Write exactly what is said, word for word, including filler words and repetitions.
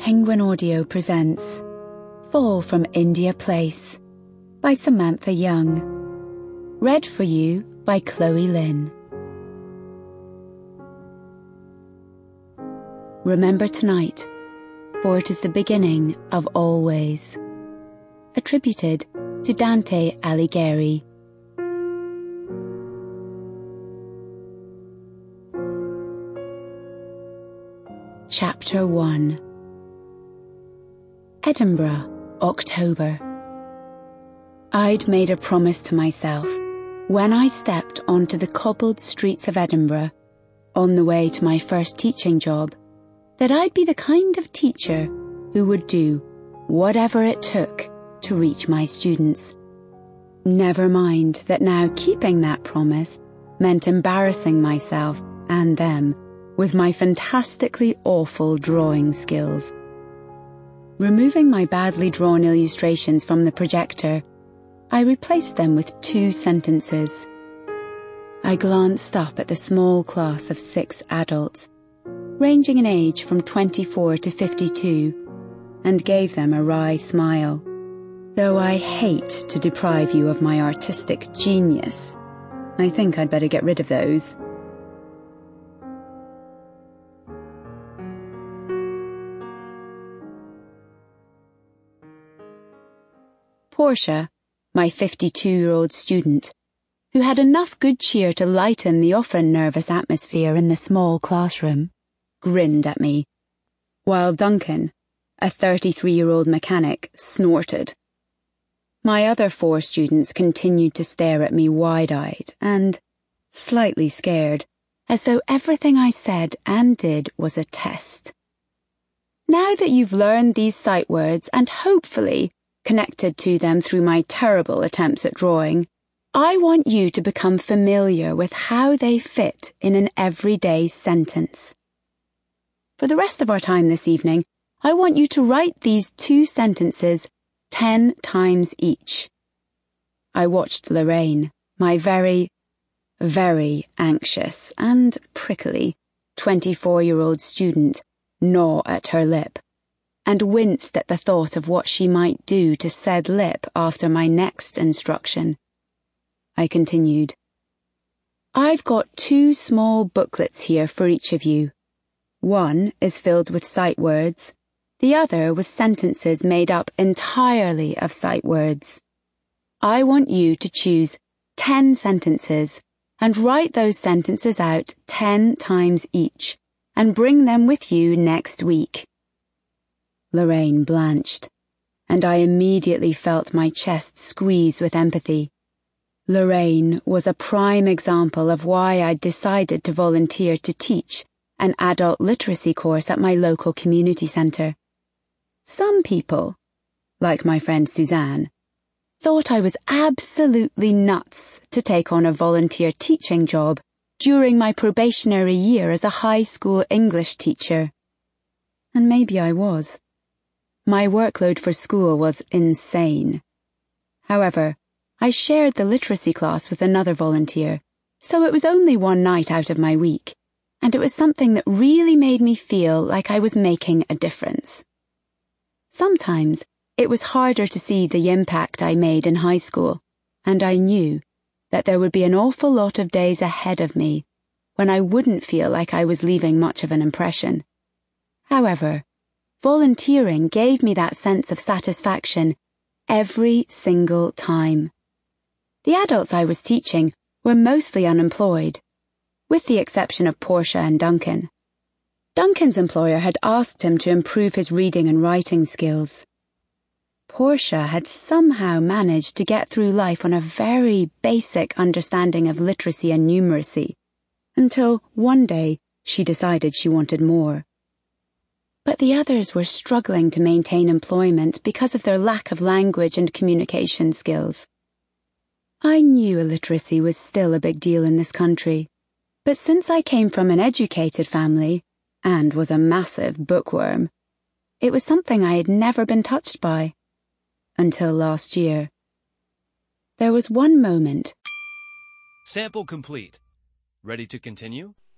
Penguin Audio presents Fall from India Place by Samantha Young. Read for you by Chloe Lynn. Remember tonight, for it is the beginning of all ways. Attributed to Dante Alighieri. Chapter one. Edinburgh, October. I'd made a promise to myself when I stepped onto the cobbled streets of Edinburgh, on the way to my first teaching job, that I'd be the kind of teacher who would do whatever it took to reach my students. Never mind that now keeping that promise meant embarrassing myself and them with my fantastically awful drawing skills. Removing my badly drawn illustrations from the projector, I replaced them with two sentences. I glanced up at the small class of six adults, ranging in age from twenty-four to fifty-two, and gave them a wry smile. Though I hate to deprive you of my artistic genius, I think I'd better get rid of those. Portia, my fifty-two-year-old student, who had enough good cheer to lighten the often nervous atmosphere in the small classroom, grinned at me, while Duncan, a thirty-three-year-old mechanic, snorted. My other four students continued to stare at me wide-eyed and slightly scared, as though everything I said and did was a test. Now that you've learned these sight words and hopefully connected to them through my terrible attempts at drawing, I want you to become familiar with how they fit in an everyday sentence. For the rest of our time this evening, I want you to write these two sentences ten times each. I watched Lorraine, my very, very anxious and prickly twenty-four-year-old student, gnaw at her lip, and winced at the thought of what she might do to said lip after my next instruction. I continued. I've got two small booklets here for each of you. One is filled with sight words, the other with sentences made up entirely of sight words. I want you to choose ten sentences and write those sentences out ten times each and bring them with you next week. Lorraine blanched, and I immediately felt my chest squeeze with empathy. Lorraine was a prime example of why I'd decided to volunteer to teach an adult literacy course at my local community centre. Some people, like my friend Suzanne, thought I was absolutely nuts to take on a volunteer teaching job during my probationary year as a high school English teacher. And maybe I was. My workload for school was insane. However, I shared the literacy class with another volunteer, so it was only one night out of my week, and it was something that really made me feel like I was making a difference. Sometimes it was harder to see the impact I made in high school, and I knew that there would be an awful lot of days ahead of me when I wouldn't feel like I was leaving much of an impression. However, volunteering gave me that sense of satisfaction every single time. The adults I was teaching were mostly unemployed, with the exception of Portia and Duncan. Duncan's employer had asked him to improve his reading and writing skills. Portia had somehow managed to get through life on a very basic understanding of literacy and numeracy, until one day she decided she wanted more. But the others were struggling to maintain employment because of their lack of language and communication skills. I knew illiteracy was still a big deal in this country, but since I came from an educated family and was a massive bookworm, it was something I had never been touched by. Until last year. There was one moment. Sample complete. Ready to continue?